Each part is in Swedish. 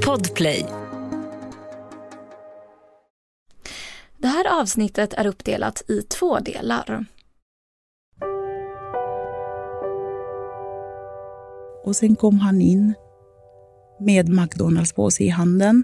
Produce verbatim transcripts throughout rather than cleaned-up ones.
Podplay. Det här avsnittet är uppdelat i två delar. Och sen kom han in med McDonalds-påse i handen.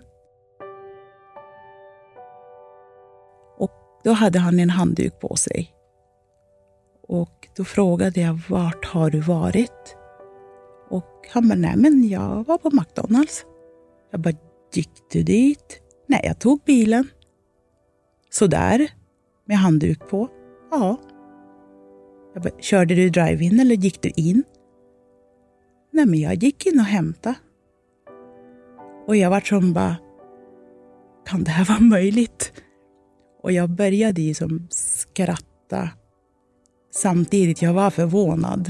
Och då hade han en handduk på sig. Och då frågade jag, vart har du varit? Och han bara, nej men jag var på McDonalds. Jag bara, gick du dit? Nej, jag tog bilen. Så där, med handduk på. Ja. Jag bara, körde du drive-in eller gick du in? Nej, men jag gick in och hämtade. Och jag var som bara, kan det här vara möjligt? Och jag började ju som skratta. Samtidigt jag var förvånad.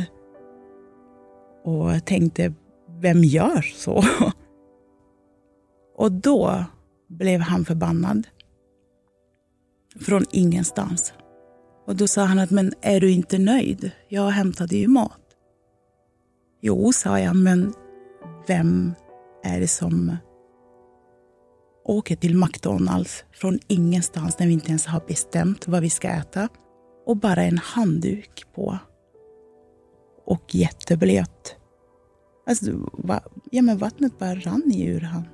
Och tänkte, vem gör så? Och då blev han förbannad. Från ingenstans. Och då sa han att, men är du inte nöjd? Jag hämtade ju mat. Jo, sa jag, men vem är det som åker till McDonalds från ingenstans när vi inte ens har bestämt vad vi ska äta? Och bara en handduk på. Och jätteblöt. Alltså, va, ja, men vattnet bara rann i ur han.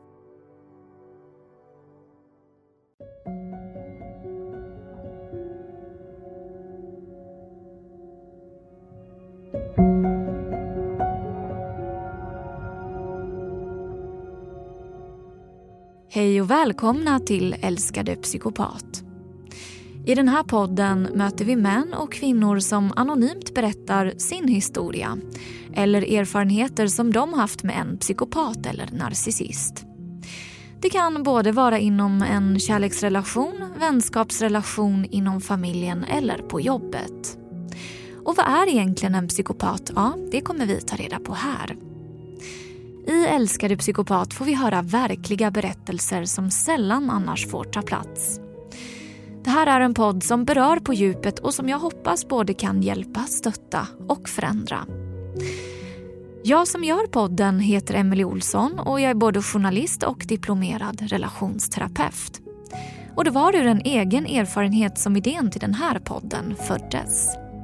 Hej och välkomna till Älskade psykopat. I den här podden möter vi män och kvinnor som anonymt berättar sin historia eller erfarenheter som de haft med en psykopat eller narcissist. Det kan både vara inom en kärleksrelation, vänskapsrelation, inom familjen eller på jobbet. Och vad är egentligen en psykopat? Ja, det kommer vi ta reda på här. I Älskade psykopat får vi höra verkliga berättelser som sällan annars får ta plats. Det här är en podd som berör på djupet och som jag hoppas både kan hjälpa, stötta och förändra. Jag som gör podden heter Emelie Olsson och jag är både journalist och diplomerad relationsterapeut. Och det var ur en egen erfarenhet som idén till den här podden föddes.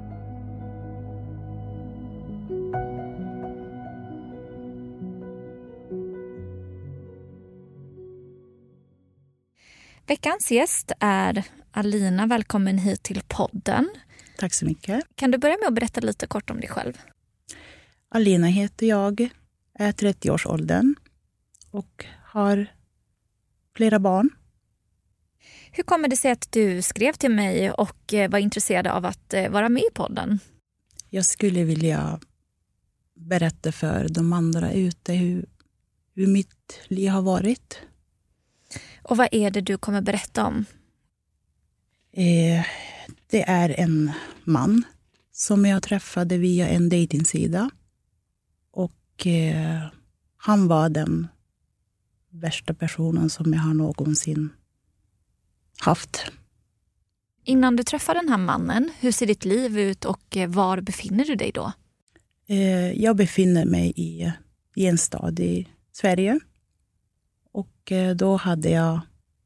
Veckans gäst är Alina. Välkommen hit till podden. Tack så mycket. Kan du börja med att berätta lite kort om dig själv? Alina heter jag, är trettio-årsåldern och har flera barn. Hur kommer det sig att du skrev till mig och var intresserad av att vara med i podden? Jag skulle vilja berätta för de andra ute hur, hur mitt liv har varit. Och vad är det du kommer berätta om? Eh, det är en man som jag träffade via en dejtingsida. Och eh, han var den värsta personen som jag har någonsin haft. Innan du träffar den här mannen, hur ser ditt liv ut och var befinner du dig då? Eh, jag befinner mig i, i en stad i Sverige. Och då hade jag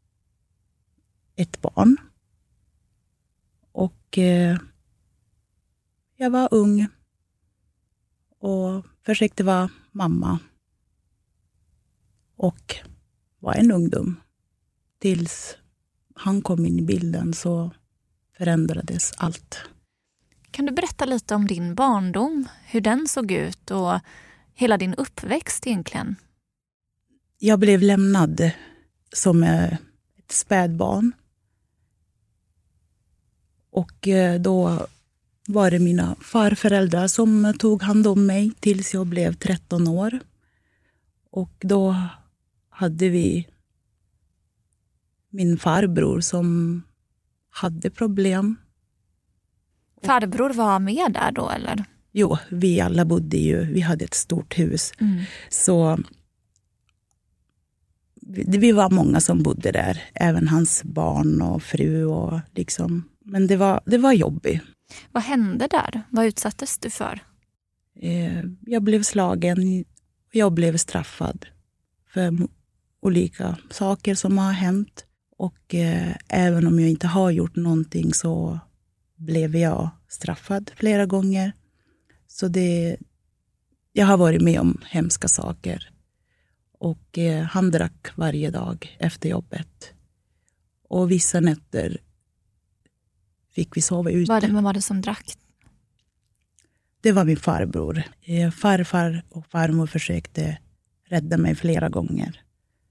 ett barn. Och eh, jag var ung. Och försökte vara mamma. Och var en ungdom. Tills han kom in i bilden så förändrades allt. Kan du berätta lite om din barndom? Hur den såg ut och hela din uppväxt egentligen? Jag blev lämnad som ett spädbarn. Och då var det mina farföräldrar som tog hand om mig tills jag blev tretton år. Och då hade vi min farbror som hade problem. Farbror var med där då eller? Jo, vi alla bodde ju, vi hade ett stort hus. Mm. Så vi, vi var många som bodde där. Även hans barn och fru. Och liksom. Men det var, det var jobbigt. Vad hände där? Vad utsattes du för? Eh, jag blev slagen. Jag blev straffad för olika saker som har hänt. Och eh, även om jag inte har gjort någonting så blev jag straffad flera gånger. Så det, jag har varit med om hemska saker. Och eh, han drack varje dag efter jobbet. Och vissa nätter fick vi sova ute. Vad var det som drack? Det var min farbror. Eh, farfar och farmor försökte rädda mig flera gånger.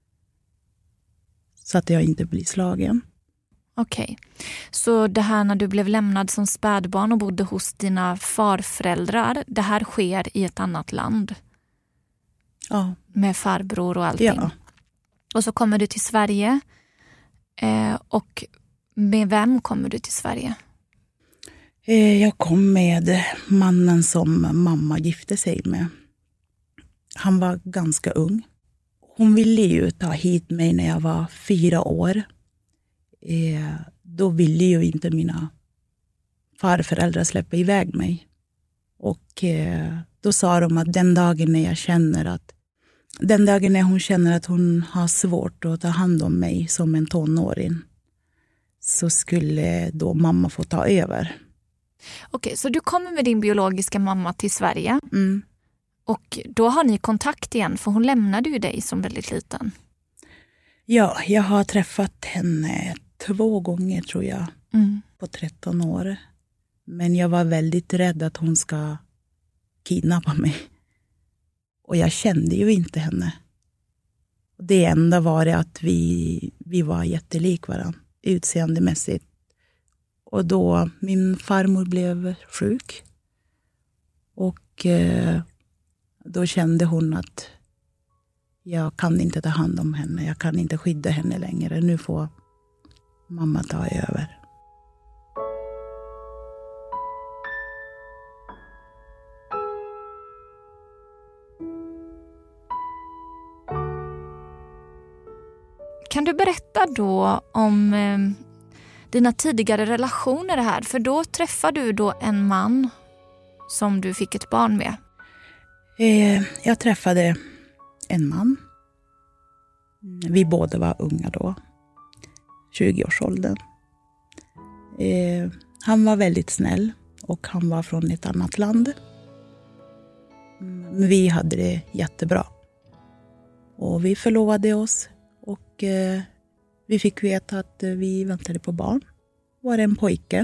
Så att jag inte blir slagen. Okej. Okay. Så det här när du blev lämnad som spädbarn och bodde hos dina farföräldrar, det här sker i ett annat land? Ja. Med farbror och allting? Ja. Och så kommer du till Sverige. Eh, och med vem kommer du till Sverige? Eh, jag kom med mannen som mamma gifte sig med. Han var ganska ung. Hon ville ju ta hit mig när jag var fyra år. Eh, då ville ju inte mina farföräldrar släppa iväg mig. Och eh, då sa de att den dagen när jag känner att den dagen när hon känner att hon har svårt att ta hand om mig som en tonåring, så skulle då mamma få ta över. Okej, så du kommer med din biologiska mamma till Sverige. Mm. Och då har ni kontakt igen, för hon lämnade ju dig som väldigt liten. Ja, jag har träffat henne två gånger tror jag, mm. på tretton år. Men jag var väldigt rädd att hon ska kidnappa mig. Och jag kände ju inte henne. Det enda var det att vi, vi var jättelik varandra, utseendemässigt. Och då min farmor blev sjuk. Och eh, då kände hon att jag kan inte ta hand om henne. Jag kan inte skydda henne längre. Nu får mamma ta över. Kan du berätta då om eh, dina tidigare relationer här? För då träffade du då en man som du fick ett barn med. Eh, jag träffade en man. Vi båda var unga då. tjugo-årsåldern. Eh, han var väldigt snäll och han var från ett annat land. Men vi hade det jättebra. Och vi förlovade oss. Och eh, vi fick veta att eh, vi väntade på barn. Var det en pojke.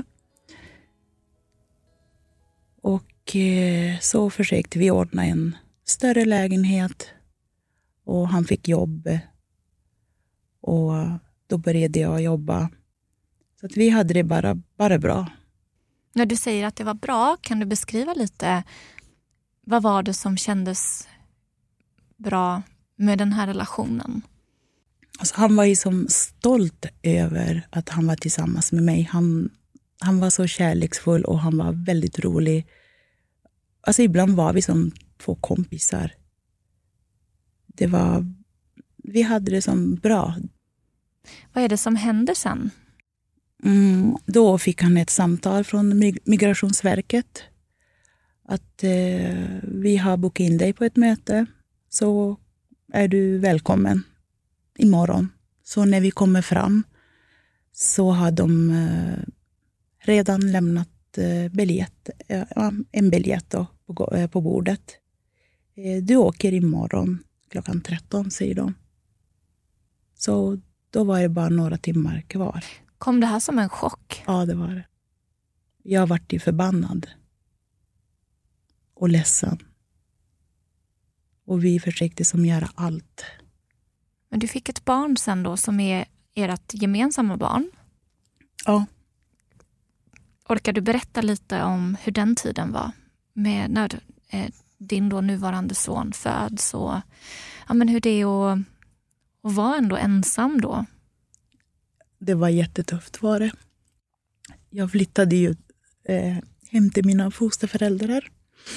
Och eh, så försökte vi ordna en större lägenhet. Och han fick jobb. Och då började jag jobba. Så att vi hade det bara, bara bra. När du säger att det var bra, kan du beskriva lite vad var det som kändes bra med den här relationen? Alltså, han var ju som stolt över att han var tillsammans med mig. Han, han var så kärleksfull och han var väldigt rolig. Alltså ibland var vi som två kompisar. Det var, vi hade det som bra. Vad är det som hände sen? Mm, då fick han ett samtal från Migrationsverket. Att eh, vi har bokat in dig på ett möte. Så är du välkommen imorgon. Så när vi kommer fram så har de eh, redan lämnat eh, biljett, eh, en biljett då, på, eh, på bordet. Eh, du åker imorgon klockan tretton, säger de. Så då var det bara några timmar kvar. Kom det här som en chock? Ja, det var det. Jag vart ju förbannad. Och ledsen. Och vi försökte som göra allt. Men du fick ett barn sen då som är ert gemensamma barn. Ja. Orkar du berätta lite om hur den tiden var? Med när eh, din då nuvarande son föds och ja, men hur det är att, att vara ändå ensam då? Det var jättetufft var det. Jag flyttade ju eh, hem till mina fosterföräldrar.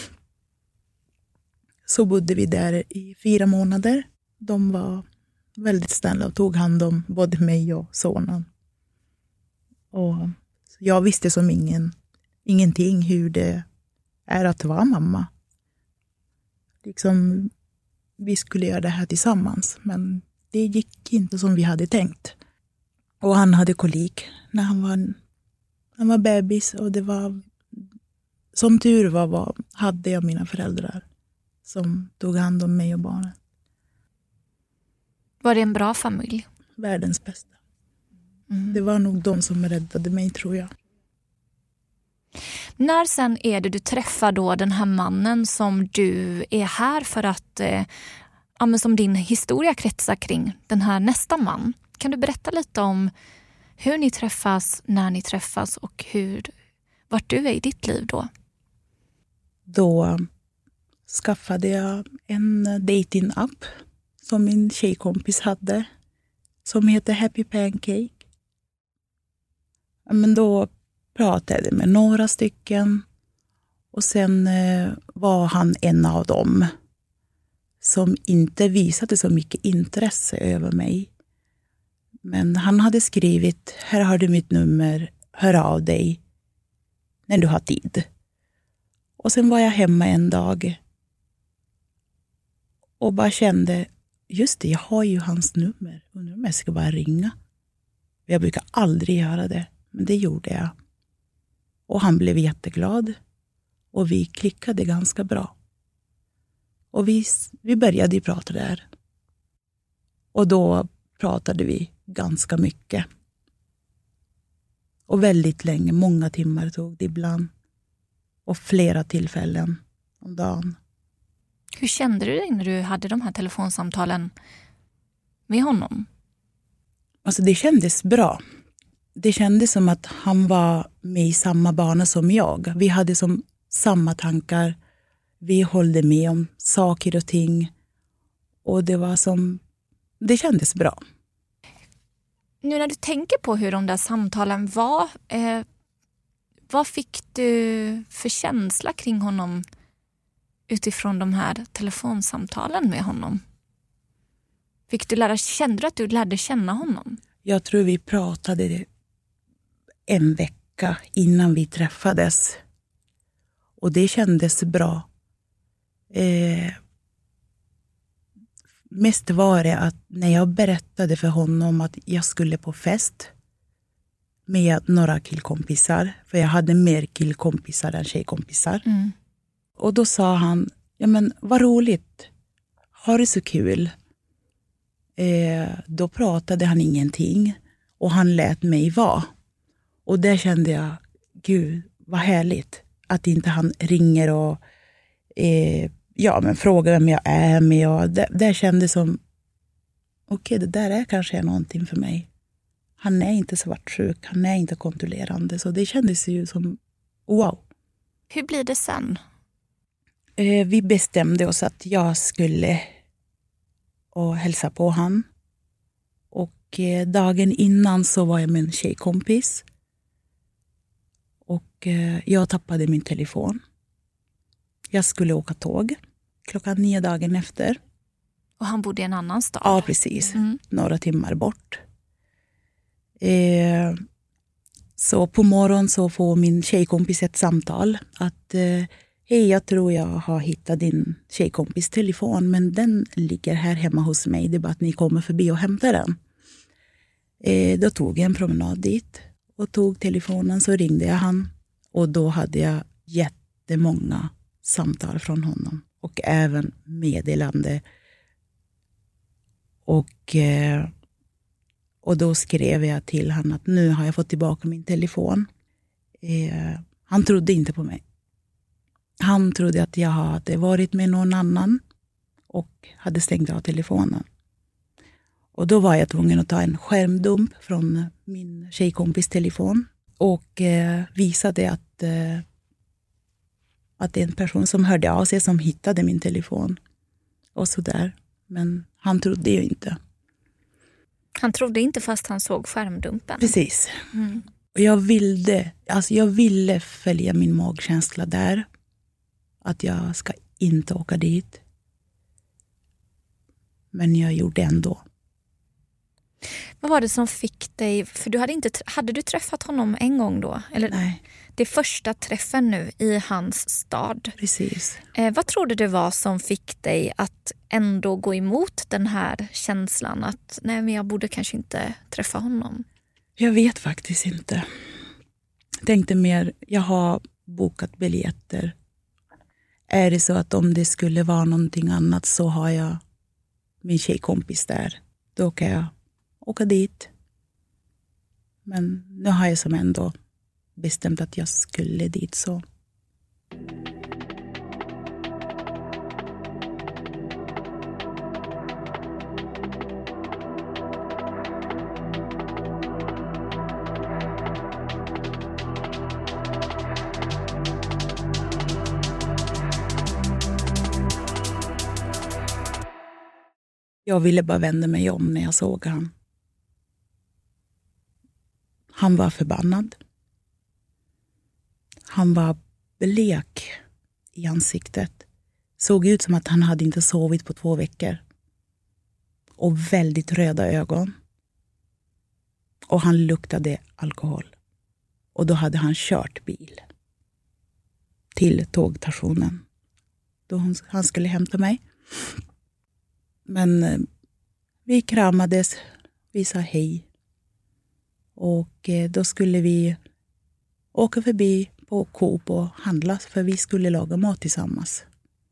Så bodde vi där i fyra månader. De var väldigt snälla och tog hand om både mig och sonen. Och jag visste som ingen, ingenting hur det är att vara mamma. Liksom, vi skulle göra det här tillsammans. Men det gick inte som vi hade tänkt. Och han hade kolik när han var, han var bebis. Och det var, som tur var, var, hade jag mina föräldrar som tog hand om mig och barnen. Var det en bra familj? Världens bästa. Mm. Det var nog de som räddade mig, tror jag. När sen är det du träffar då den här mannen som du är här för att, eh, ja, men som din historia kretsar kring, den här nästa man. Kan du berätta lite om hur ni träffas, när ni träffas och hur, vart du är i ditt liv då? Då skaffade jag en dating-app som min tjejkompis hade, som heter Happy Pancake. Men då pratade jag med några stycken och sen eh, var han en av dem som inte visade så mycket intresse över mig. Men han hade skrivit, här har du mitt nummer, hör av dig när du har tid. Och sen var jag hemma en dag och bara kände, just det, jag har ju hans nummer. Undrar om jag ska bara ringa. Jag brukar aldrig göra det, men det gjorde jag. Och han blev jätteglad. Och vi klickade ganska bra. Och vi, vi började prata där. Och då pratade vi ganska mycket. Och väldigt länge, många timmar tog det ibland. Och flera tillfällen om dagen. Hur kände du dig när du hade de här telefonsamtalen med honom? Alltså det kändes bra. Det kändes som att han var med i samma bana som jag. Vi hade som samma tankar. Vi hållde med om saker och ting. Och det var som... Det kändes bra. Nu när du tänker på hur de där samtalen var, eh, vad fick du för känsla kring honom utifrån de här telefonsamtalen med honom? Fick du lära, kände du att du lärde känna honom? Jag tror vi pratade en vecka innan vi träffades. Och det kändes bra. Eh, mest var det att när jag berättade för honom att jag skulle på fest med några killkompisar. För jag hade mer killkompisar än tjejkompisar. Mm. Och då sa han, ja men vad roligt. Har det så kul. Eh, då pratade han ingenting. Och han lät mig vara. Och där kände jag, gud vad härligt. Att inte han ringer och eh, ja, men frågar vem jag är med. Och det, det kändes som, okej, okay, det där är kanske någonting för mig. Han är inte svartsjuk, han är inte kontrollerande. Så det kändes ju som, wow. Hur blir det sen? Eh, vi bestämde oss att jag skulle och hälsa på han. Och eh, dagen innan så var jag med en tjejkompis. Och eh, jag tappade min telefon. Jag skulle åka tåg klockan nio dagen efter. Och han bodde i en annan stad? Ja, precis. Mm. Några timmar bort. Eh, så på morgonen så får min tjejkompis ett samtal. Att, eh, hej, jag tror jag har hittat din tjejkompis telefon. Men den ligger här hemma hos mig. Det är bara att ni kommer förbi och hämtar den. Eh, då tog jag en promenad dit. Och tog telefonen, så ringde jag han. Och då hade jag jättemånga samtal från honom. Och även meddelande. Och, eh, och då skrev jag till han att nu har jag fått tillbaka min telefon. Eh, han trodde inte på mig. Han trodde att jag hade varit med någon annan. Och hade stängt av telefonen. Och då var jag tvungen att ta en skärmdump från min tjejkompis telefon. Och eh, visade att, eh, att det är en person som hörde av sig som hittade min telefon. Och sådär. Men han trodde ju inte. Han trodde inte fast han såg skärmdumpen. Precis. Mm. Och jag ville, alltså jag ville följa min magkänsla där. Att jag ska inte åka dit. Men jag gjorde ändå. Vad var det som fick dig, för du hade inte hade du träffat honom en gång då? Eller? Nej. Det är första träffen nu i hans stad. Precis. Eh, vad tror du det var som fick dig att ändå gå emot den här känslan att nej, men jag borde kanske inte träffa honom? Jag vet faktiskt inte. Jag tänkte mer, jag har bokat biljetter. Är det så att om det skulle vara någonting annat så har jag min tjejkompis där. Då kan jag åka dit. Men nu har jag som ändå bestämt att jag skulle dit så. Jag ville bara vända mig om när jag såg han. Han var förbannad. Han var blek i ansiktet. Såg ut som att han hade inte sovit på två veckor. Och väldigt röda ögon. Och han luktade alkohol. Och då hade han kört bil till tågstationen. Då han skulle hämta mig. Men eh, vi kramades, vi sa hej. Och eh, då skulle vi åka förbi på Coop och handla för vi skulle laga mat tillsammans.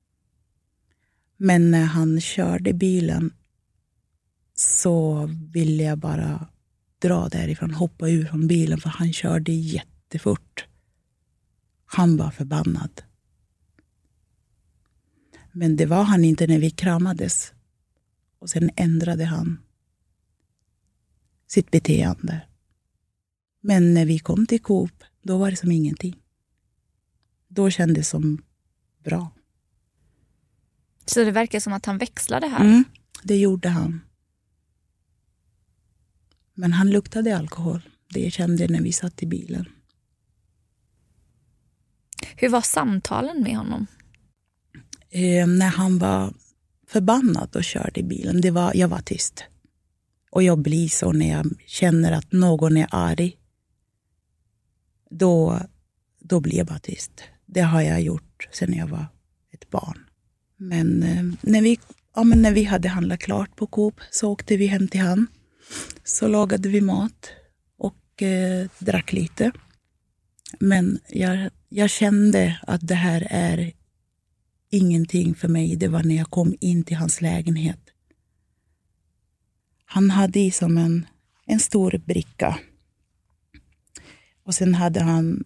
Men när han körde bilen så ville jag bara dra därifrån, hoppa ur från bilen för han körde jättefort. Han var förbannad. Men det var han inte när vi kramades. Och sen ändrade han sitt beteende. Men när vi kom till Coop, då var det som ingenting. Då kändes det som bra. Så det verkar som att han växlade här? Mm, det gjorde han. Men han luktade alkohol. Det kände jag när vi satt i bilen. Hur var samtalen med honom? Eh, när han var förbannad och körde i bilen, det var, jag var tyst. Och jag blir så när jag känner att någon är arg. Då, då blir jag bara tyst. Det har jag gjort sedan jag var ett barn. Men, eh, när, vi, ja, men när vi hade handlat klart på Coop så åkte vi hem till han. Så lagade vi mat och eh, drack lite. Men jag, jag kände att det här är ingenting för mig. Det var när jag kom in till hans lägenhet. Han hade i som en, en stor bricka. Och sen hade han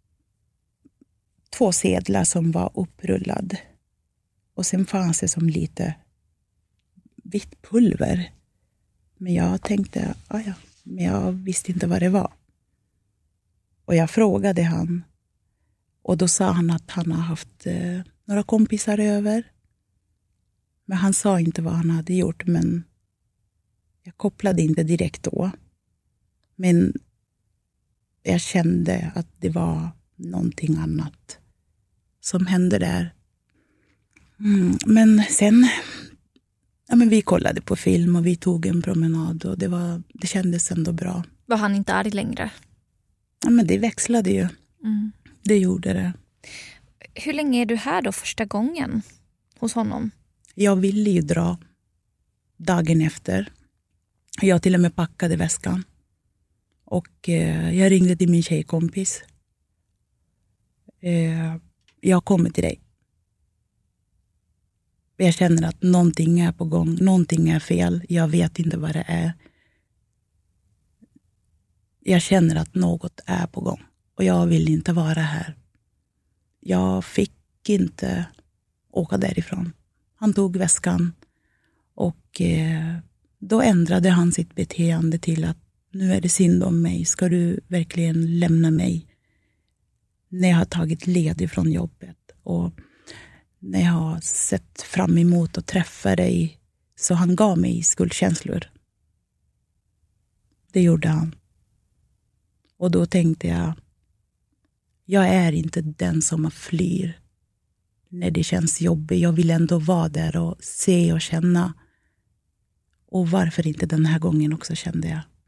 två sedlar som var upprullad. Och sen fanns det som lite vitt pulver. Men jag tänkte, ja, ja, men jag visste inte vad det var. Och jag frågade han. Och då sa han att han har haft eh, några kompisar över. Men han sa inte vad han hade gjort. Men jag kopplade inte direkt då. Men jag kände att det var någonting annat som hände där. Mm, men sen, ja, men vi kollade på film och vi tog en promenad och det, var, det kändes ändå bra. Var han inte arg längre? Ja, men det växlade ju. Mm. Det gjorde det. Hur länge är du här då första gången hos honom? Jag ville ju dra dagen efter. Jag till och med packade väskan. Och eh, jag ringde till min tjejkompis. Eh, jag kommer till dig. Jag känner att någonting är på gång. Någonting är fel. Jag vet inte vad det är. Jag känner att något är på gång. Och jag vill inte vara här. Jag fick inte åka därifrån. Han tog väskan. Och eh, då ändrade han sitt beteende till att nu är det synd om mig. Ska du verkligen lämna mig? När jag har tagit led från jobbet. Och när jag har sett fram emot att träffa dig. Så han gav mig skuldkänslor. Det gjorde han. Och då tänkte jag. Jag är inte den som flyr. När det känns jobbigt. Jag vill ändå vara där och se och känna. Och varför inte den här gången också, kände jag.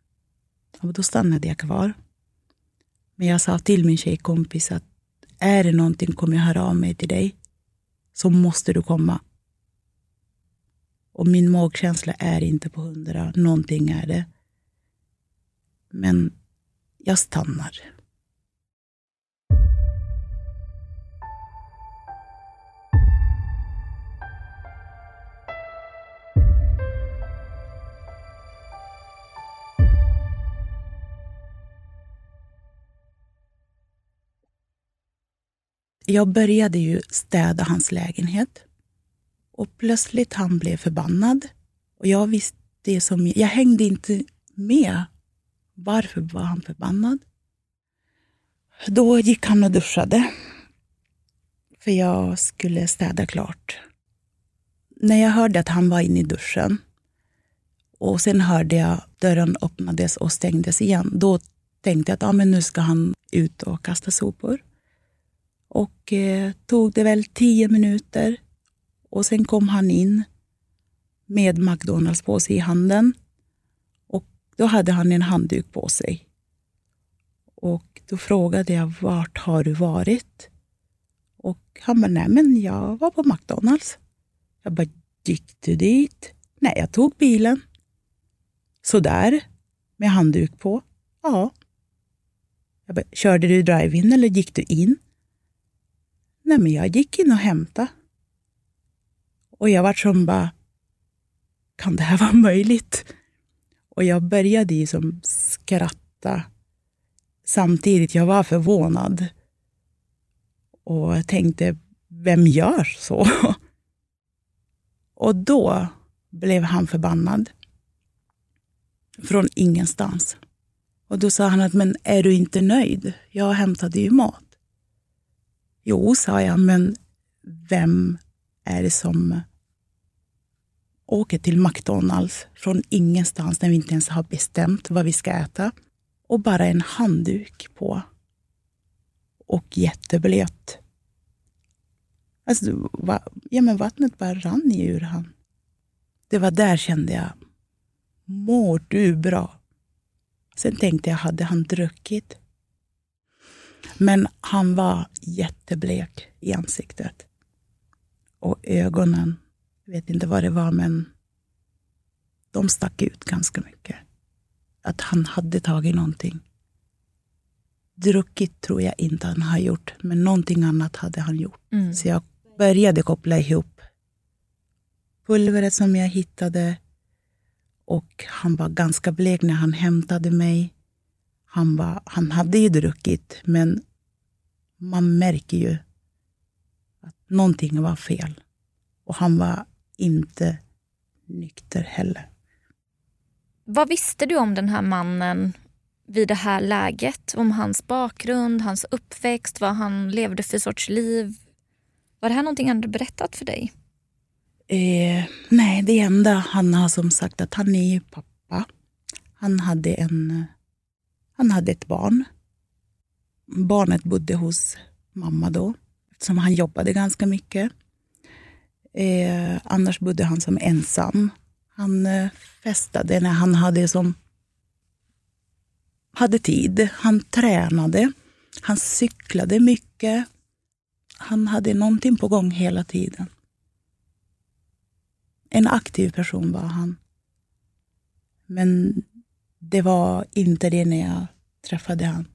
Och då stannade jag kvar. Men jag sa till min tjejkompis att är det någonting kommer jag höra av mig till dig. Så måste du komma. Och min magkänsla är inte på hundra. Någonting är det. Men jag stannar. Jag började ju städa hans lägenhet. Och plötsligt han blev förbannad. Och jag visste det som... Jag hängde inte med. Varför var han förbannad? Då gick han och duschade. För jag skulle städa klart. När jag hörde att han var inne i duschen. Och sen hörde jag dörren öppnades och stängdes igen. Då tänkte jag att ah, men nu ska han ut och kasta sopor. Och eh, tog det väl tio minuter. Och sen kom han in med McDonalds påse i handen. Och då hade han en handduk på sig. Och då frågade jag, vart har du varit? Och han bara, nej men jag var på McDonalds. Jag bara, gick du dit? Nej, jag tog bilen. Så där, med handduk på. Ja. Jag bara, körde du drive-in eller gick du in? Nej, men jag gick in och hämtade. Och jag var som bara, kan det här vara möjligt? Och jag började ju som skratta. Samtidigt jag var förvånad. Och tänkte, vem gör så? Och då blev han förbannad. Från ingenstans. Och då sa han att, men är du inte nöjd? Jag hämtade ju mat. Jo, sa jag, men vem är det som åker till McDonalds från ingenstans när vi inte ens har bestämt vad vi ska äta? Och bara en handduk på. Och jätteblöt. Alltså, va, ja, men vattnet bara rann i ur han. Det var där kände jag, mår du bra? Sen tänkte jag, hade han druckit? Men han var jätteblek i ansiktet. Och ögonen, jag vet inte vad det var, men de stack ut ganska mycket. Att han hade tagit någonting. Druckit tror jag inte han har gjort, men någonting annat hade han gjort. Mm. Så jag började koppla ihop pulveret som jag hittade. Och han var ganska blek när han hämtade mig. Han, var, han hade ju druckit, men man märker ju att någonting var fel. Och han var inte nykter heller. Vad visste du om den här mannen vid det här läget? Om hans bakgrund, hans uppväxt, vad han levde för sorts liv? Var det här någonting han hade berättat för dig? Eh, nej, det enda han har som sagt att han är ju pappa. Han hade en... Han hade ett barn. Barnet bodde hos mamma då. Eftersom han jobbade ganska mycket. Eh, annars bodde han som ensam. Han eh, festade när han hade som... Hade tid. Han tränade. Han cyklade mycket. Han hade någonting på gång hela tiden. En aktiv person var han. Men... Det var inte det när jag träffade han.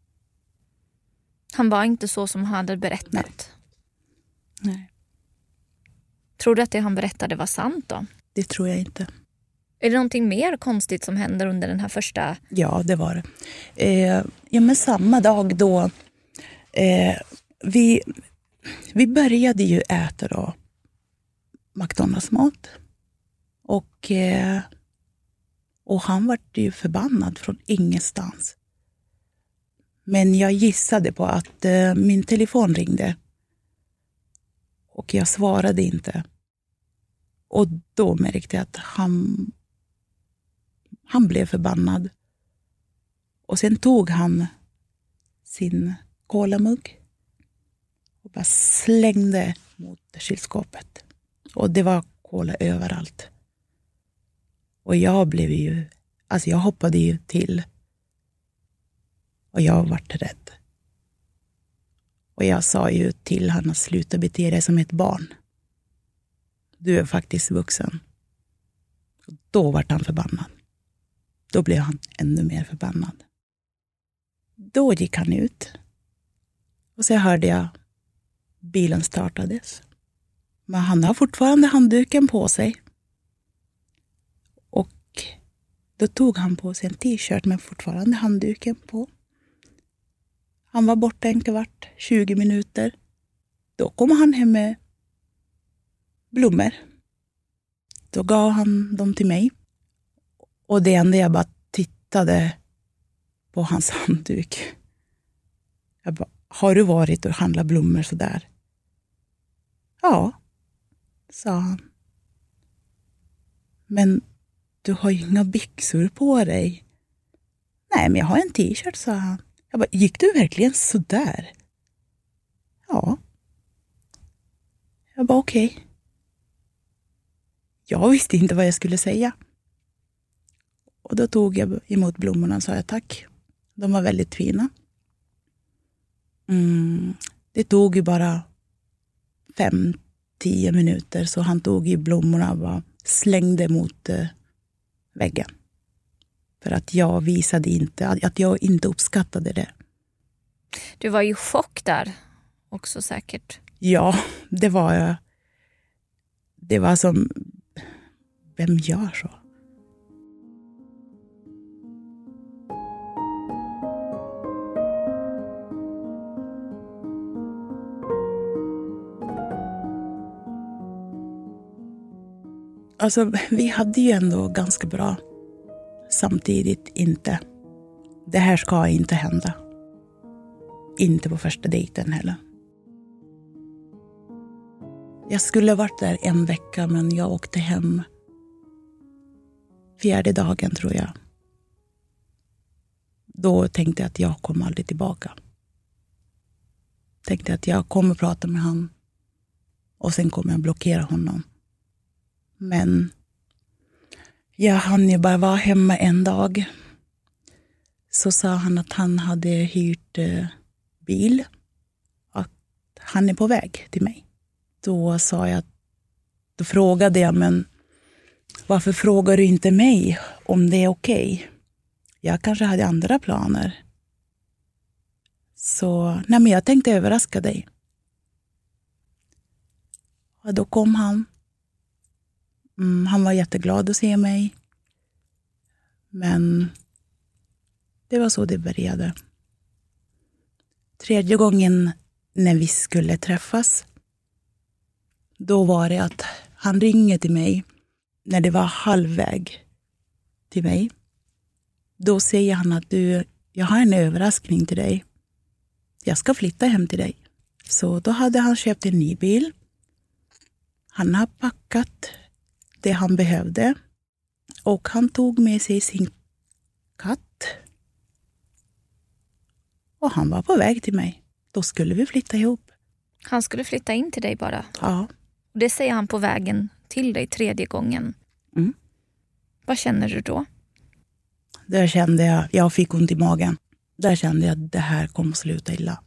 Han var inte så som han hade berättat? Nej. Nej. Tror du att det han berättade var sant då? Det tror jag inte. Är det någonting mer konstigt som händer under den här första... Ja, det var det. Eh, ja, men samma dag då... Eh, vi, vi började ju äta då McDonalds-mat. Och... Eh, Och han var ju förbannad från ingenstans. Men jag gissade på att eh, min telefon ringde. Och jag svarade inte. Och då märkte jag att han, han blev förbannad. Och sen tog han sin kolamugg. Och bara slängde mot kylskåpet. Och det var kola överallt. Och jag blev ju, alltså jag hoppade ju till. Och jag vart rädd. Och jag sa ju till honom att sluta bete dig som ett barn. Du är faktiskt vuxen. Och då vart han förbannad. Då blev han ännu mer förbannad. Då gick han ut. Och så hörde jag bilen startades. Men han har fortfarande handduken på sig. Och då tog han på sig en t-shirt med fortfarande handduken på. Han var borta en kvart, tjugo minuter. Då kom han hem med blommor. Då gav han dem till mig. Och det enda jag bara tittade på hans handduk. Jag bara, har du varit och handlat blommor så där? Ja, sa han. Men du har ju inga byxor på dig. Nej, men jag har en t-shirt, sa han. Jag bara, gick du verkligen så där? Ja. Jag bara, okej. Okay. Jag visste inte vad jag skulle säga. Och då tog jag emot blommorna och sa jag tack. De var väldigt fina. Mm, det tog ju bara fem, tio minuter. Så han tog i blommorna och bara slängde mot eh, väggen. För att jag visade inte, att jag inte uppskattade det. Du var ju i chock där också säkert. Ja, det var jag. Det var som, vem gör så? Alltså, vi hade ju ändå ganska bra. Samtidigt inte. Det här ska inte hända. Inte på första dejten heller. Jag skulle ha varit där en vecka, men jag åkte hem fjärde dagen, tror jag. Då tänkte jag att jag kommer aldrig tillbaka. Tänkte att jag kommer prata med han. Och sen kommer jag blockera honom. Men jag hann ju bara vara hemma en dag. Så sa han att han hade hyrt eh, bil. Att han är på väg till mig. Då sa jag, då frågade jag, men varför frågar du inte mig om det är okej? Okay? Jag kanske hade andra planer. Så, nej men jag tänkte överraska dig. Och då kom han. Mm, han var jätteglad att se mig. Men det var så det började. Tredje gången när vi skulle träffas, då var det att han ringde till mig när det var halvväg till mig. Då säger han att du, jag har en överraskning till dig. Jag ska flytta hem till dig. Så då hade han köpt en ny bil. Han har packat det han behövde. Och han tog med sig sin katt. Och han var på väg till mig. Då skulle vi flytta ihop. Han skulle flytta in till dig bara? Ja. Och det säger han på vägen till dig tredje gången. Mm. Vad känner du då? Där kände jag, jag fick ont i magen. Där kände jag att det här kommer sluta illa.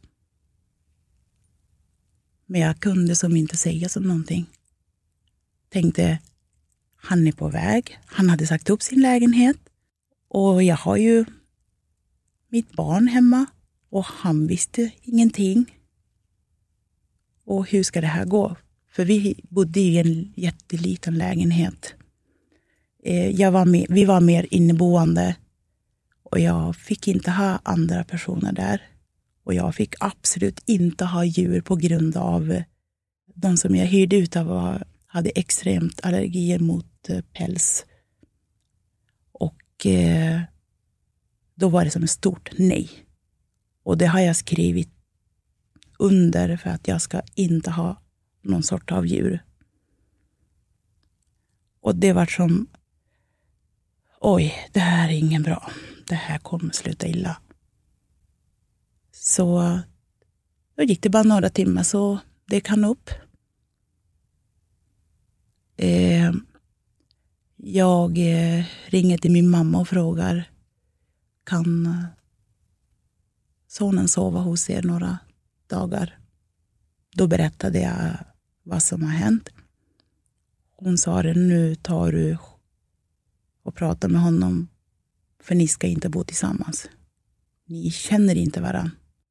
Men jag kunde som inte säga som någonting. Tänkte, han är på väg. Han hade sagt upp sin lägenhet. Och jag har ju mitt barn hemma. Och han visste ingenting. Och hur ska det här gå? För vi bodde i en jätteliten lägenhet. Jag var med, vi var mer inneboende. Och jag fick inte ha andra personer där. Och jag fick absolut inte ha djur på grund av de som jag hyrde ut av var, hade extremt allergier mot päls. Och eh, då var det som ett stort nej. Och det har jag skrivit under för att jag ska inte ha någon sort av djur. Och det var som, oj, det här är ingen bra. Det här kommer sluta illa. Så då gick det bara några timmar så det kan upp. Eh, jag eh, ringer till min mamma och frågar, kan sonen sova hos er några dagar. Då berättade jag vad som har hänt. Hon sa det, nu tar du och pratar med honom. För ni ska inte bo tillsammans. Ni känner inte varann.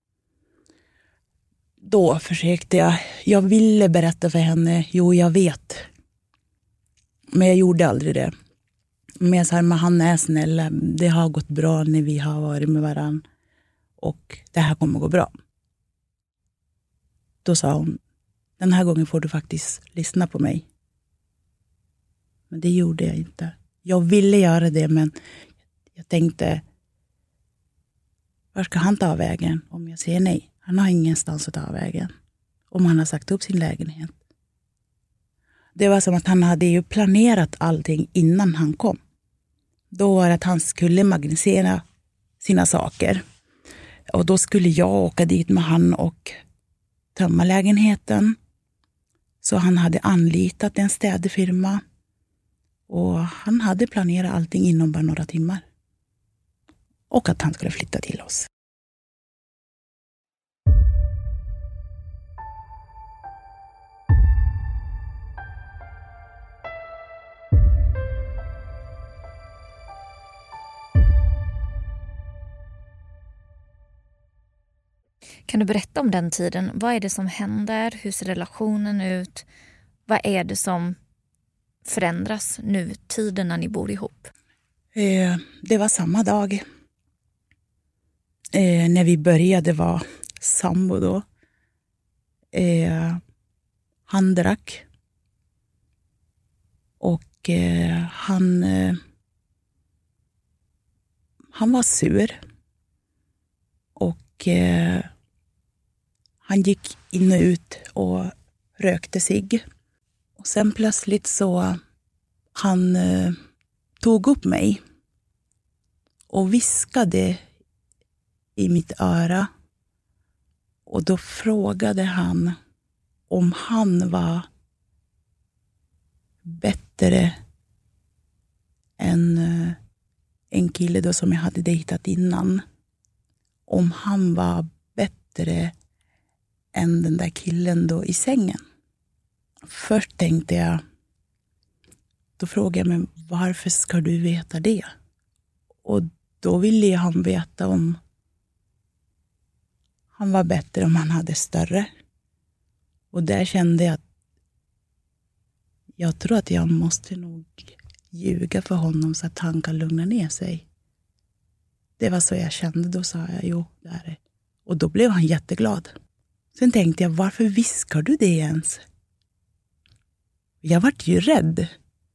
Då försökte jag. Jag ville berätta för henne. Jo, jag vet. Men jag gjorde aldrig det. Men jag sa, men han är snäll. Det har gått bra när vi har varit med varann. Och det här kommer gå bra. Då sa hon, den här gången får du faktiskt lyssna på mig. Men det gjorde jag inte. Jag ville göra det, men jag tänkte, var ska han ta vägen om jag säger nej? Han har ingenstans att ta vägen. Om han har sagt upp sin lägenhet. Det var som att han hade ju planerat allting innan han kom. Då var det att han skulle magnisera sina saker. Och då skulle jag åka dit med han och tömma lägenheten. Så han hade anlitat en städfirma. Och han hade planerat allting inom bara några timmar. Och att han skulle flytta till oss. Kan du berätta om den tiden? Vad är det som händer? Hur ser relationen ut? Vad är det som förändras nu, tiden när ni bor ihop? Eh, det var samma dag. Eh, när vi började vara sambo då. Eh, han drack. Och eh, han, eh, han var sur. Och eh, han gick in och ut och rökte sig. Och sen plötsligt så han eh, tog upp mig och viskade i mitt öra. Och då frågade han om han var bättre än eh, en kille då som jag hade dejtat innan. Om han var bättre än den där killen då i sängen. Först tänkte jag, då frågade jag mig, varför ska du veta det? Och då ville han veta om han var bättre om han hade större. Och där kände jag att jag tror att jag måste nog ljuga för honom så att han kan lugna ner sig. Det var så jag kände. Då sa jag, jo, det är det. Och då blev han jätteglad. Sen tänkte jag, varför viskar du det ens? Jag vart ju rädd.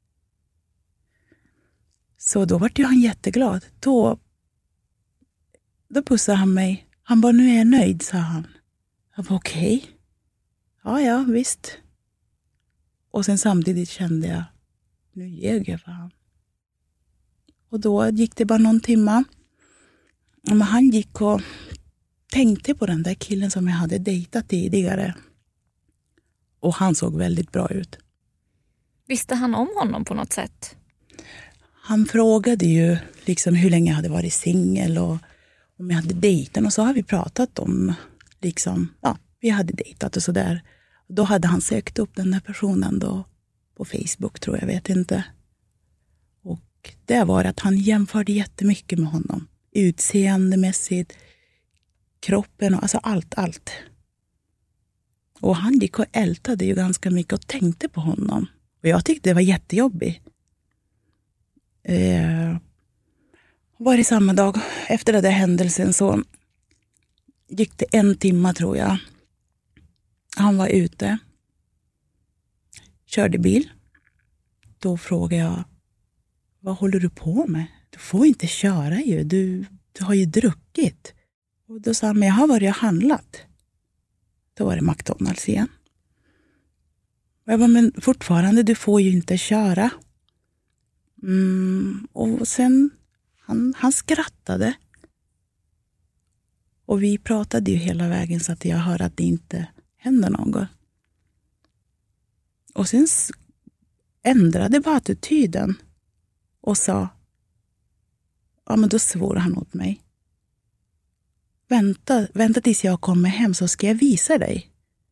Så då vart ju han jätteglad. Då, då pussade han mig. Han bara, nu är jag nöjd, sa han. Jag bara, okej. Okay. Ja, ja, visst. Och sen samtidigt kände jag, nu ljög jag för han. Och då gick det bara någon timma. Men han gick och tänkte på den där killen som jag hade dejtat tidigare. Och han såg väldigt bra ut. Visste han om honom på något sätt? Han frågade ju liksom hur länge jag hade varit singel och om jag hade dejtat. Och så har vi pratat om, liksom, ja, vi hade dejtat och sådär. Då hade han sökt upp den där personen då på Facebook, tror jag, vet inte. Och det var att han jämförde jättemycket med honom. Utseendemässigt, kroppen och alltså allt, allt. Och han gick och ältade ju ganska mycket och tänkte på honom. Och jag tyckte det var jättejobbigt. Eh, var det samma dag efter den där händelsen så gick det en timma, tror jag. Han var ute. Körde bil. Då frågade jag, vad håller du på med? Du får inte köra ju. Du, du har ju druckit. Och då sa han, men jag har varit och handlat. Då var det McDonalds igen. Och jag bara, men fortfarande, du får ju inte köra. Mm, och sen, han, han skrattade. Och vi pratade ju hela vägen så att jag hörde att det inte hände något. Och sen ändrade bara attityden. Och sa, ja men då svor han åt mig. vänta, vänta tills jag kommer hem så ska jag visa dig.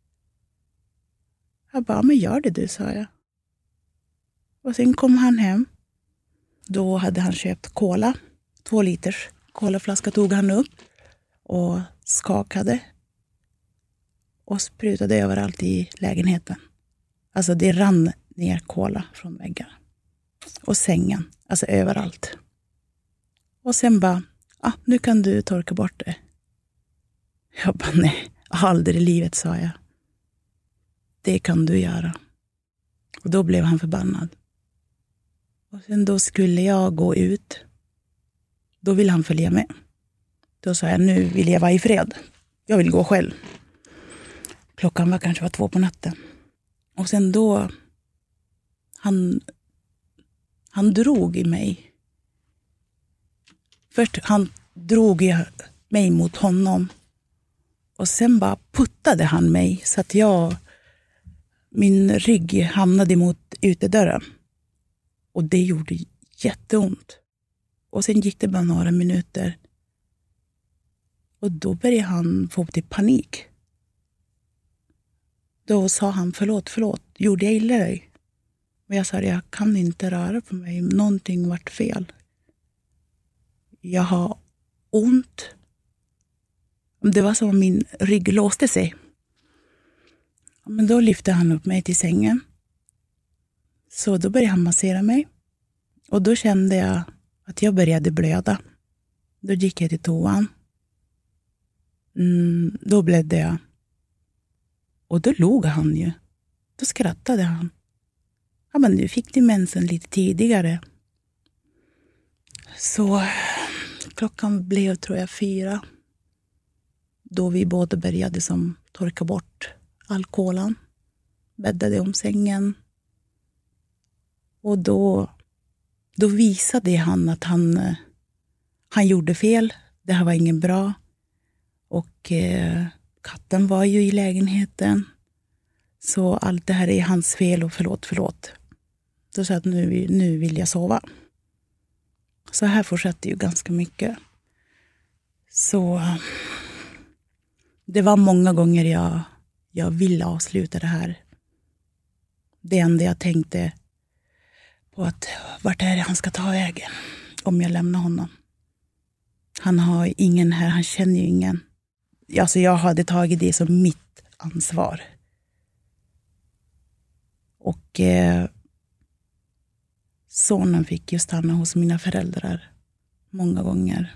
Jag bara, men gör det du, sa jag. Och sen kom han hem. Då hade han köpt cola. Två liters colaflaska tog han upp och skakade. Och sprutade överallt i lägenheten. Alltså det rann ner cola från väggen. Och sängen, alltså överallt. Och sen bara, ah, nu kan du torka bort det. Jag bara, nej, aldrig i livet, sa jag. Det kan du göra. Och då blev han förbannad. Och sen då skulle jag gå ut. Då ville han följa med. Då sa jag, nu vill jag vara i fred. Jag vill gå själv. Klockan var kanske var två på natten. Och sen då, han, han drog i mig. Först han drog jag mig mot honom. Och sen bara puttade han mig så att jag, min rygg hamnade mot utedörren. Och det gjorde jätteont. Och sen gick det bara några minuter. Och då började han få till panik. Då sa han, förlåt, förlåt, gjorde jag illa dig? Och jag sa, jag kan inte röra på mig, någonting vart fel. Jag har ont. Det var som om min rygg låste sig. Men då lyfte han upp mig till sängen. Så då började han massera mig. Och då kände jag att jag började blöda. Då gick jag till toan. Mm, då blödde jag. Och då log han ju. Då skrattade han. Ja, men du fick din mensen lite tidigare. Så klockan blev, tror jag, fyra. Då vi båda började som torka bort alkoholen. Bäddade om sängen. Och då, då visade han att han, han gjorde fel. Det här var ingen bra. Och eh, katten var ju i lägenheten. Så allt det här är hans fel och förlåt, förlåt. Då sa jag att nu, nu vill jag sova. Så här fortsatte ju ganska mycket. Så det var många gånger jag, jag ville avsluta det här. Det enda jag tänkte på att vart är det han ska ta vägen om jag lämnar honom. Han har ingen här, han känner ju ingen. Alltså jag hade tagit det som mitt ansvar. Och eh, sonen fick ju stanna hos mina föräldrar många gånger.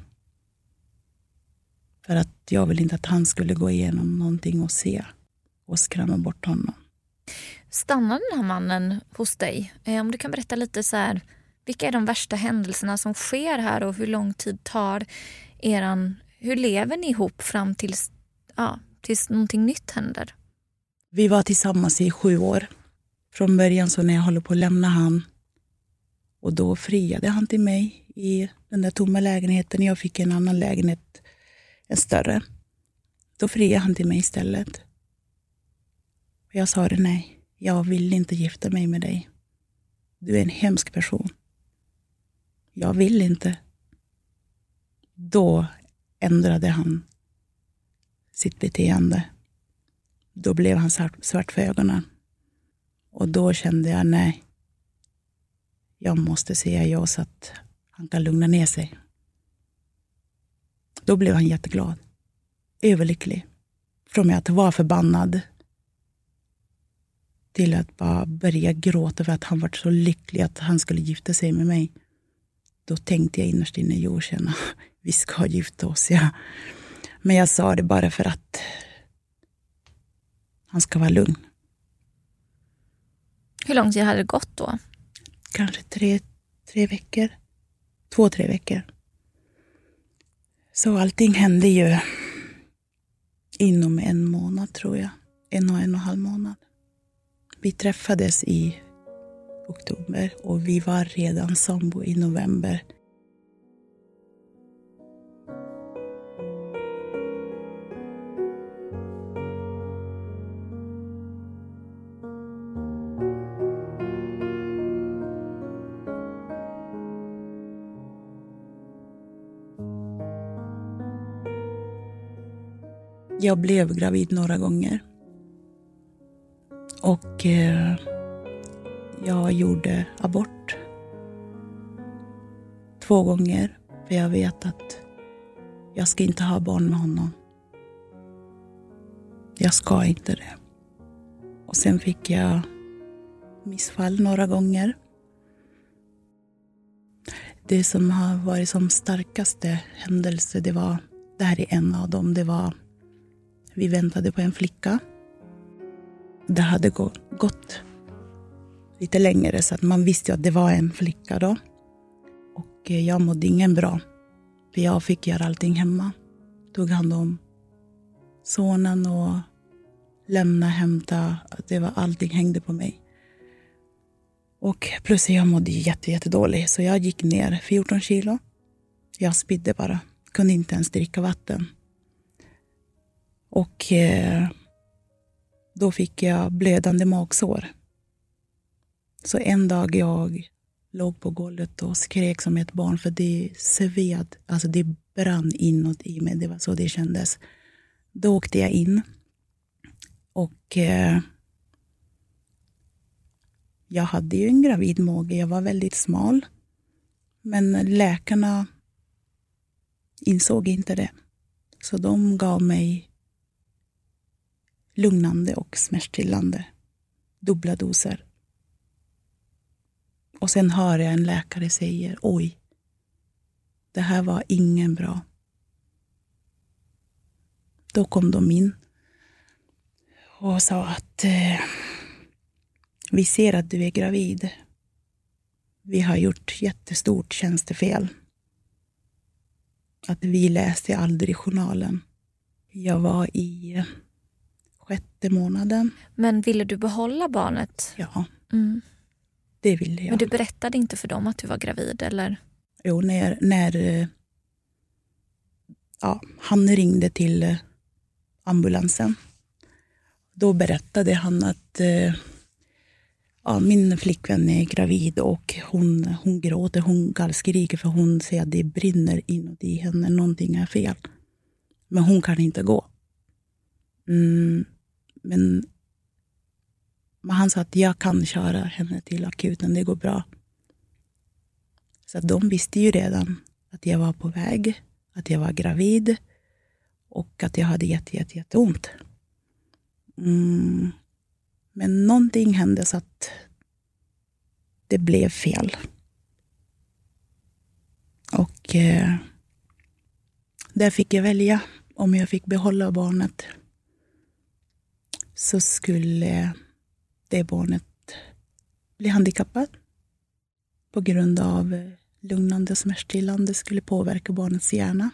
För att jag ville inte att han skulle gå igenom någonting och se och skrämma bort honom. Stannar den här mannen hos dig? Om du kan berätta lite så här, vilka är de värsta händelserna som sker här och hur lång tid tar eran, hur lever ni ihop fram tills, ja, tills någonting nytt händer? Vi var tillsammans i sju år. Från början så när jag håller på att lämna han. Och då friade han till mig i den där tomma lägenheten. Jag fick en annan lägenhet, en större. Då friade han till mig istället. Och jag sa det, nej. Jag vill inte gifta mig med dig. Du är en hemsk person. Jag vill inte. Då ändrade han sitt beteende. Då blev han svart för ögonen. Och då kände jag, nej. Jag måste säga ja så att han kan lugna ner sig. Då blev han jätteglad. Överlycklig. Från att vara förbannad till att bara börja gråta för att han var så lycklig att han skulle gifta sig med mig. Då tänkte jag innerst inne, jo, känna, vi ska gifta oss, ja. Men jag sa det bara för att han ska vara lugn. Hur lång tid hade det gått då? Kanske tre, tre veckor. Två, tre veckor. Så allting hände ju inom en månad, tror jag. En och en och en halv månad. Vi träffades i oktober och vi var redan sambo i november. Jag blev gravid några gånger. Och eh, jag gjorde abort två gånger. För jag vet att jag ska inte ha barn med honom. Jag ska inte det. Och sen fick jag missfall några gånger. Det som har varit som starkaste händelse, det var, det här är en av dem, det var, vi väntade på en flicka. Det hade gått lite längre så att man visste att det var en flicka då. Och jag mådde ingen bra. För jag fick göra allting hemma. Tog hand om sonen och lämna, hämta. Det var, allting hängde på mig. Och plötsligt jag mådde jätte, jätte dåligt. Så jag gick ner fjorton kilo. Jag spydde bara. Kunde inte ens dricka vatten. Och eh, då fick jag blödande magsår. Så en dag jag låg på golvet och skrek som ett barn. För det sved, alltså det brann inåt i mig. Det var så det kändes. Då åkte jag in. Och eh, jag hade ju en gravid mage. Jag var väldigt smal. Men läkarna insåg inte det. Så de gav mig lugnande och smärtstillande. Dubbla doser. Och sen hör jag en läkare säga, oj, det här var ingen bra. Då kom de in och sa att eh, vi ser att du är gravid. Vi har gjort jättestort tjänstefel. Att vi läste aldrig journalen. Jag var i sjätte månaden. Men ville du behålla barnet? Ja, mm. det ville jag. Men du berättade inte för dem att du var gravid, eller? Jo, när, när ja, han ringde till ambulansen. Då berättade han att ja, min flickvän är gravid och hon, hon gråter, hon gallskriker för hon säger att det brinner inuti henne, någonting är fel. Men hon kan inte gå. Mm, men, men han sa att jag kan köra henne till akuten, det går bra. Så att de visste ju redan att jag var på väg, att jag var gravid och att jag hade jätte, jätte, jätte ont. Mm. Men någonting hände så att det blev fel. Och eh, där fick jag välja om jag fick behålla barnet. Så skulle det barnet bli handikappat. På grund av lugnande och smärtstillande skulle påverka barnets hjärna.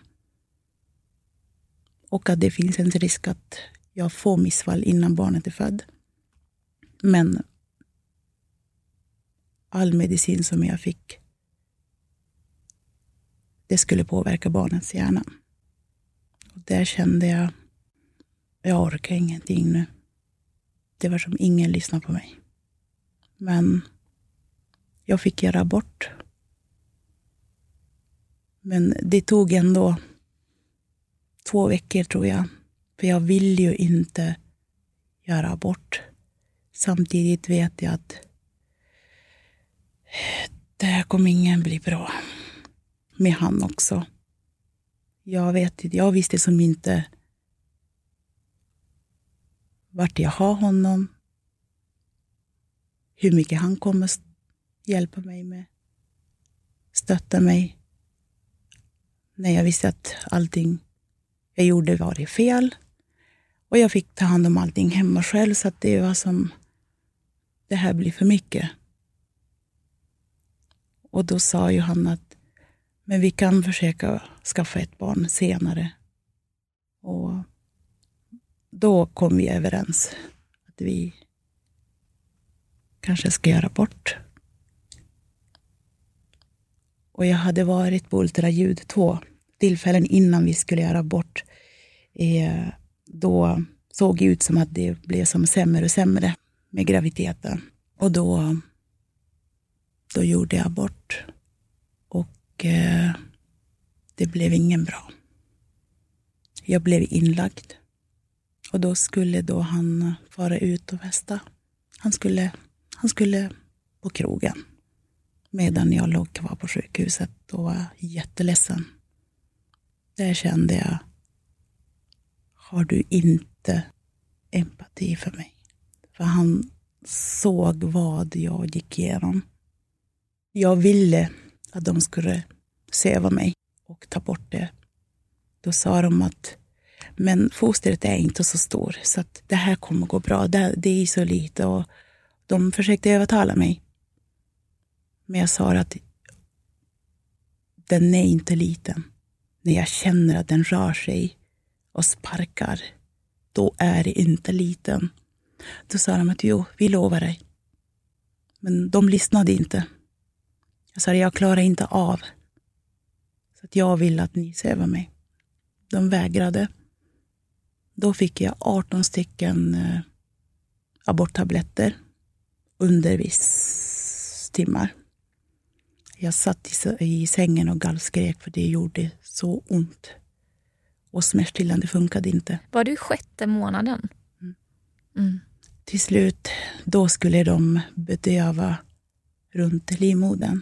Och att det finns en risk att jag får missfall innan barnet är född. Men all medicin som jag fick, det skulle påverka barnets hjärna. Och där kände jag, jag orkar ingenting nu. Det var som ingen lyssnade på mig. Men jag fick göra abort. Men det tog ändå två veckor tror jag. För jag vill ju inte göra abort. Samtidigt vet jag att det här kommer ingen bli bra. Med han också. Jag vet inte, jag visste som inte vart jag har honom. Hur mycket han kommer hjälpa mig med. Stötta mig. När jag visste att allting jag gjorde var det fel. Och jag fick ta hand om allting hemma själv. Så att det var som, det här blir för mycket. Och då sa ju han att, men vi kan försöka skaffa ett barn senare. Och då kom vi överens att vi kanske ska göra bort. Och jag hade varit på ultraljud två tillfällen innan vi skulle göra bort. Eh, då såg det ut som att det blev som sämre och sämre med graviditeten. Och då, då gjorde jag abort. Och eh, det blev ingen bra. Jag blev inlagd Och då skulle då han fara ut och festa. Han skulle, han skulle på krogen. Medan jag låg kvar på sjukhuset och var jätteledsen. Där kände jag, har du inte empati för mig? För han såg vad jag gick igenom. Jag ville att de skulle söva mig och ta bort det. Då sa de att men fostret är inte så stor så att det här kommer gå bra. Det, det är så lite och de försökte övertala mig. Men jag sa att den är inte liten. När jag känner att den rör sig och sparkar, då är det inte liten. Då sa de att jo, vi lovar dig. Men de lyssnade inte. Jag sa att jag klarar inte av. Så att jag vill att ni söver mig. De vägrade. Då fick jag arton stycken eh, aborttabletter under viss timmar. Jag satt i, i sängen och gallskrek för det gjorde så ont. Och smärtstillande funkade inte. Var du i sjätte månaden? Mm. Mm. Till slut, då skulle de bedöva runt livmodern.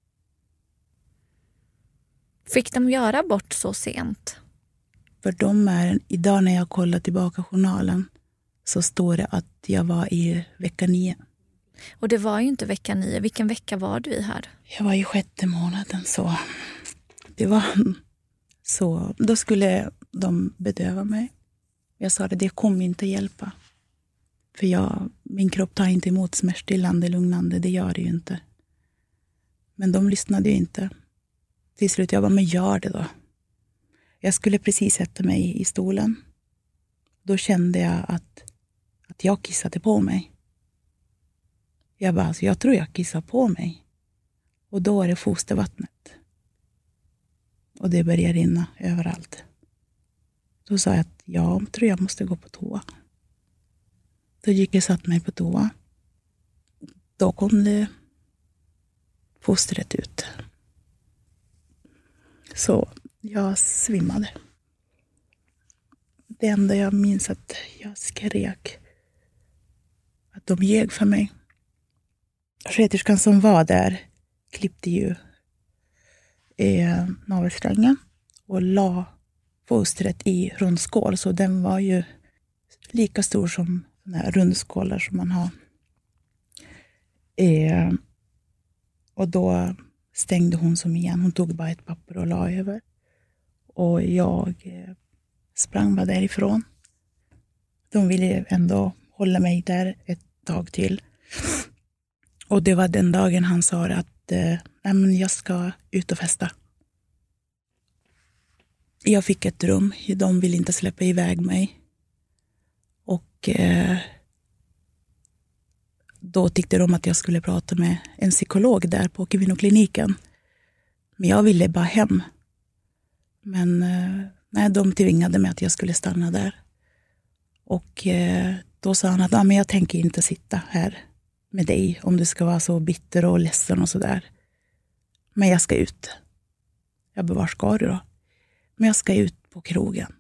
Fick de göra bort så sent? För de är, idag när jag kollar tillbaka journalen så står det att jag var i vecka nio. Och det var ju inte vecka nio. Vilken vecka var du i här? Jag var i sjätte månaden så det var så. Då skulle de bedöva mig. Jag sa att det kommer inte hjälpa. För jag, min kropp tar inte emot smärtstillande, lugnande. Det gör det ju inte. Men de lyssnade ju inte. Till slut jag bara, men gör det då. Jag skulle precis sätta mig i stolen. Då kände jag att, att jag kissade på mig. Jag bara, alltså, jag tror jag kissar på mig. Och då är det fostervattnet. Och det börjar rinna överallt. Då sa jag att jag tror jag måste gå på toa. Då gick jag och satt mig på toa. Då kom det fostret ut. Så jag svimmade. Det enda jag minns att jag skrek. Att de ljög för mig. Sköterskan som var där klippte ju eh, navelsträngen och la fostret i rundskål. Så den var ju lika stor som den här rundskålar som man har. Eh, och då stängde hon som igen. Hon tog bara ett papper och la över. Och jag eh, sprang bara därifrån. De ville ändå hålla mig där ett tag till. Och det var den dagen han sa att eh, nej, men jag ska ut och festa. Jag fick ett rum. De ville inte släppa iväg mig. Och eh, då tyckte de att jag skulle prata med en psykolog där på kvinnokliniken. Men jag ville bara hem. Men eh, nej, de tvingade mig att jag skulle stanna där. Och eh, då sa han att ah, men jag tänker inte sitta här med dig om du ska vara så bitter och ledsen och sådär. Men jag ska ut. Jag bara, var ska du då? Men jag ska ut på krogen.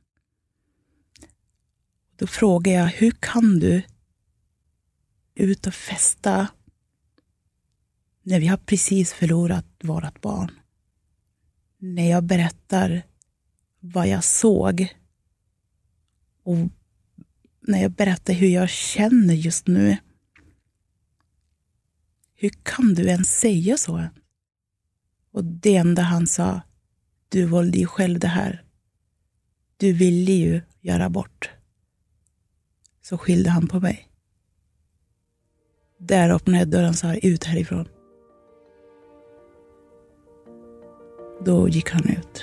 Då frågar jag, hur kan du ut och festa när vi har precis förlorat vårt barn? När jag berättar vad jag såg och när jag berättar hur jag känner just nu. Hur kan du ens säga så? Och det enda han sa, du valde ju själv det här. Du ville ju göra bort. Så skilde han på mig. Där öppnade dörren och sa, ut härifrån. Då gick han ut.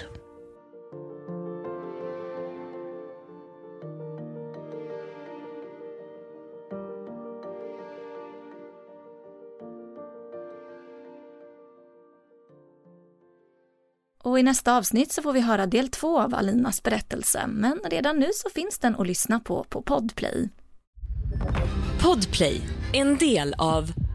Och i nästa avsnitt så får vi höra del två av Alinas berättelse. Men redan nu så finns den att lyssna på på Podplay. Podplay, en del av